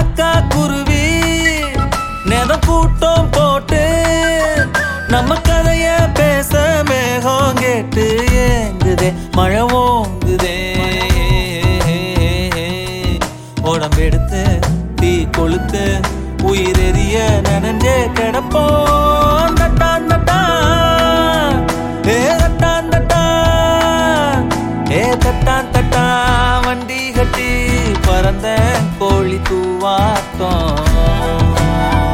காக்கா குருவி நெதம் கூட்டம் போட்டு நம்ம கதைய பேச மேகம் கேட்டு ஏங்குதே மழை ஓங்குதே உடம்பெடுத்து தீ கொளுத்து உயிரெறிய நனஞ்சே கிடப்போம் தட்டான் தட்டான் ஏ தட்டான் தட்டான் ஏ தட்டான் தட்டான் வண்டி கட்டி பறந்த கோழி தூவாட்டம்